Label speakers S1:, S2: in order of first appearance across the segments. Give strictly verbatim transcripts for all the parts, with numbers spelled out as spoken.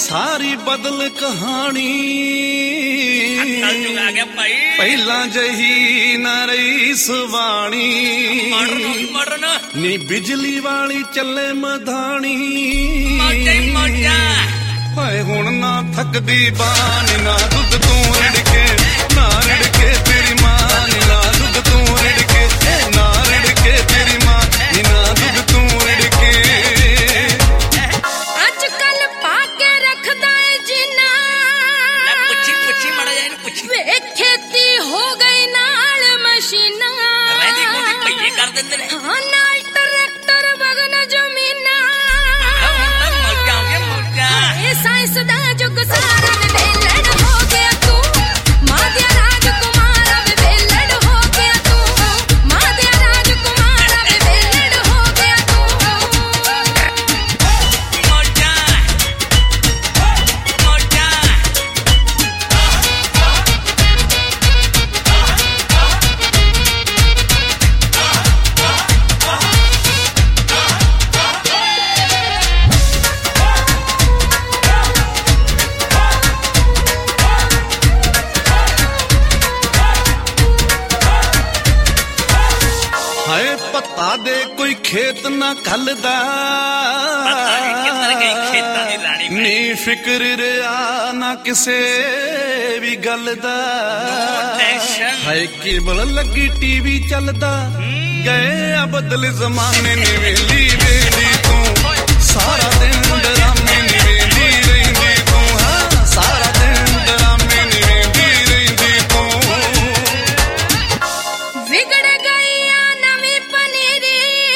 S1: सारी बदल कहानी
S2: आ गया भाई
S1: पहला जही न रही सुवाणी नी बिजली वाली चले मधानी हाय हुण ना थकदी बान ना दुध तू रिड़के ना रिड़के तेरी मां ना दुध तू रिड़के ना रिड़के तेरी मां ना दुध तू रिड़के
S3: आजकल पाके रखदा है जिना
S2: पुछी पुछी मड़ा जाए पुछी
S3: वे खेती हो गई नाल मशीना
S2: रेडी को पईए कर देंदे ने
S3: हां नाल ट्रैक्टर बगन जमीना
S2: मौजा के मौजा
S3: ए साइंस दा जुग सारा वेलड़ हो गया तू मादिया राजकुमार वेलड़ हो गया तू मादिया राजकुमार वेलड़ हो गया तू
S2: मौजा मौजा
S1: हाय पता दे कोई खेत ना खलदा नी फिक्र रिया ना किसे भी गल दा हाय केबल लगी टीवी चलदा गए आ बदल जमाने ने वेली वेली तू सारा दिन डरामे ने वेली रहिंदी तू हां सारा दिन डरामे ने वेली रहिंदी तू
S3: बिगड़ गई आ नवी पनीरी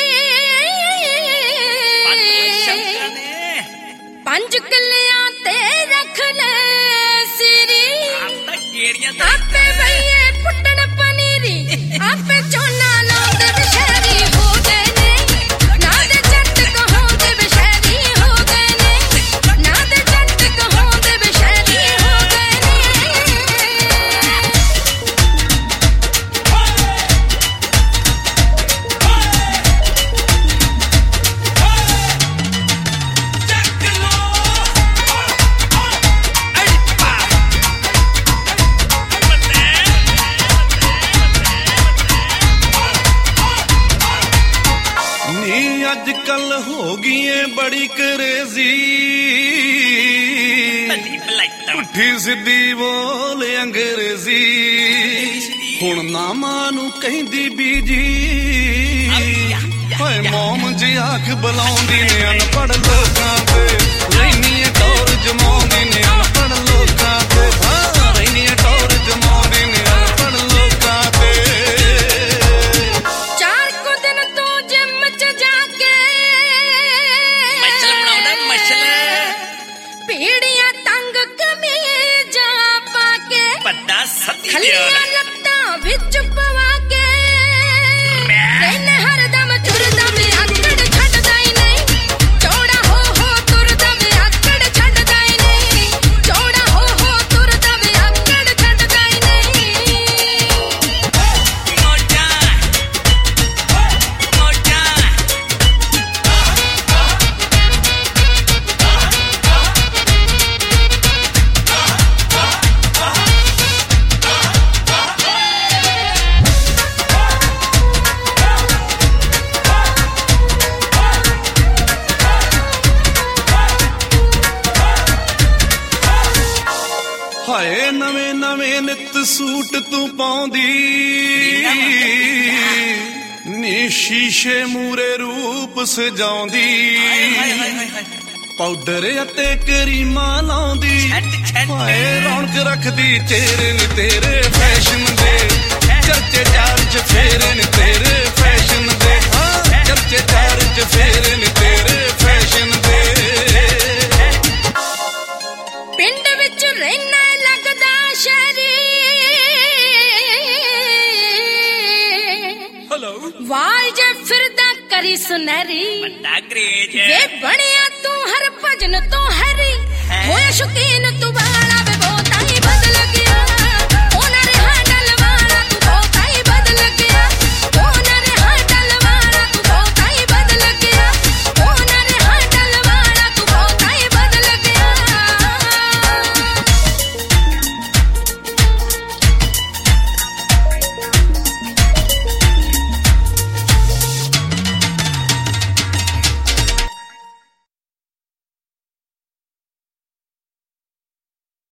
S3: पंज किलियां ते रख ले सिरी आपे भैये पुटन पनीरी आपे चोना लाउंदे बशहरी हो गए ने ना दे जट कहोंदे बशहरी हो गए ने ना दे जट कहोंदे बशहरी हो गए ने
S1: नी अजकल हो गई है बड़ी क्रेजी उठी सीधी बोल अंग्रेजी हुण ना मानू कहंदी बीजी हाय मोम जी आख बुलाउंदी ने अनपढ़ लोकां ते रैनी टौर जमाउंदी ने अनपढ़ लोकां ते हां रैनी टौर जमाउंदी ने अनपढ़ लोकां ते
S3: चार को दिन तू जिम च जाके
S2: मसल बनाउंदा मसल
S3: पीड़ियां तंग कमीजा पाके
S2: बड़ा सती
S3: खलियां लत्तां विच पवा के तैन हरदम तुरदा में आकड़ छड्डदा ही नहीं चौड़ा हो हो तुरदा में आकड़ छड्डदा ही नहीं चौड़ा हो हो तुरदा में आकड़ छड्डदा ही नहीं
S2: मौजा मौजा
S1: हाय नवे नवे नित सूट तू पाउंदी नी शीशे मूरे रूप सजाउंदी पाउडर अते करीमा लाउंदी हाय रौनक रखदी चेहरे नी तेरे फैशन दे चर्चे चार च फेरे नी तेरे फैशन दे हां चर्चे चार च फेरे नी तेरे फैशन दे
S3: पिंड विच रहना लगदा शहरी
S2: हेलो
S3: वाल जे फिरदा करी सुनहरी
S2: बड़ा क्रेज
S3: वे बनिया तू हर भजन तो हरी होया शौकीन